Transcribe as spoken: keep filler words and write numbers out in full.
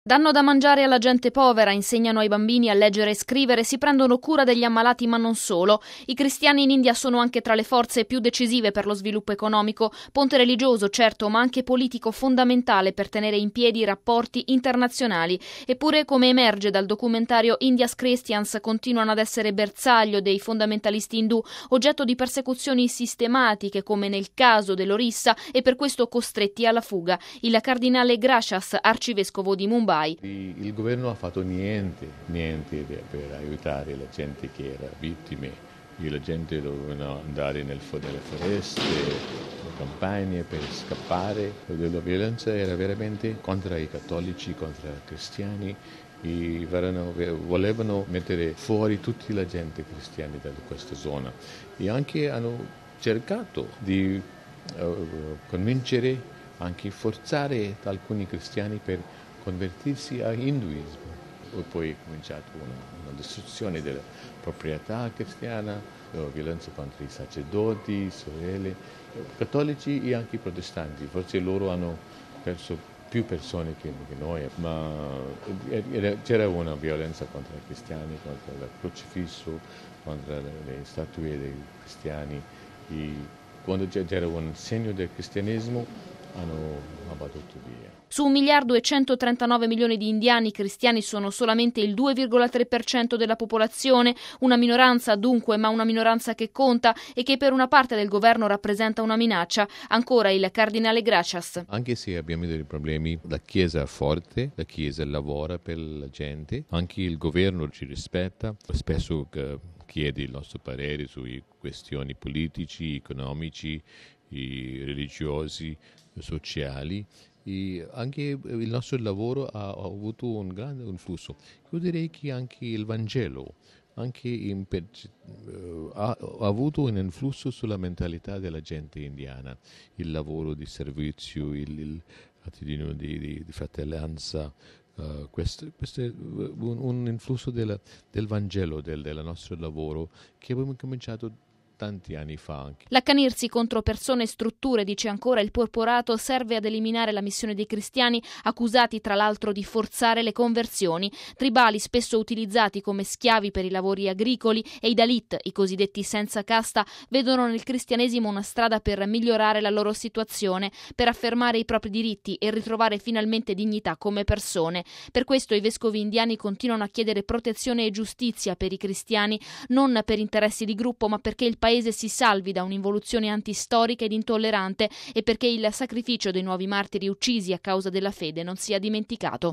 Danno da mangiare alla gente povera, insegnano ai bambini a leggere e scrivere, si prendono cura degli ammalati ma non solo. I cristiani in India sono anche tra le forze più decisive per lo sviluppo economico, ponte religioso certo ma anche politico fondamentale per tenere in piedi i rapporti internazionali. Eppure, come emerge dal documentario India's Christians, continuano ad essere bersaglio dei fondamentalisti indù, oggetto di persecuzioni sistematiche come nel caso dell'Orissa e per questo costretti alla fuga. Il cardinale Gracias, arcivescovo di Mumbai. Il governo ha fatto niente, niente per aiutare la gente che era vittime. La gente doveva andare nel, nelle foreste, nelle campagne per scappare. La violenza era veramente contro i cattolici, contro i cristiani. E volevano mettere fuori tutta la gente cristiana da questa zona. E anche hanno cercato di uh, convincere, anche forzare alcuni cristiani per convertirsi all'induismo. Poi è cominciata una, una distruzione della proprietà cristiana, la violenza contro i sacerdoti, sorelle, cattolici e anche protestanti. Forse loro hanno perso più persone che, che noi, ma c'era una violenza contro i cristiani, contro il crocifisso, contro le statue dei cristiani. E quando c'era un segno del cristianesimo hanno abbattuto via. Su un miliardo e centotrentanove milioni di indiani, i cristiani sono solamente il due virgola tre per cento della popolazione, una minoranza dunque, ma una minoranza che conta e che per una parte del governo rappresenta una minaccia. Ancora il cardinale Gracias. Anche se abbiamo dei problemi, la Chiesa è forte, la Chiesa lavora per la gente, anche il governo ci rispetta, spesso chiede il nostro parere su questioni politici, economici, religiosi, sociali. E anche il nostro lavoro ha, ha avuto un grande influsso. Io direi che anche il Vangelo anche in, uh, ha, ha avuto un influsso sulla mentalità della gente indiana, il lavoro di servizio, il, il attitudine di, di, di fratellanza. Uh, questo, questo è un, un influsso del, del Vangelo, del, del nostro lavoro, che abbiamo cominciato tanti anni fa anche. L'accanirsi contro persone e strutture, dice ancora il porporato, serve ad eliminare la missione dei cristiani, accusati tra l'altro di forzare le conversioni. Tribali spesso utilizzati come schiavi per i lavori agricoli e i Dalit, i cosiddetti senza casta, vedono nel cristianesimo una strada per migliorare la loro situazione, per affermare i propri diritti e ritrovare finalmente dignità come persone. Per questo i vescovi indiani continuano a chiedere protezione e giustizia per i cristiani, non per interessi di gruppo, ma perché il paese Paese si salvi da un'involuzione antistorica ed intollerante e perché il sacrificio dei nuovi martiri uccisi a causa della fede non sia dimenticato.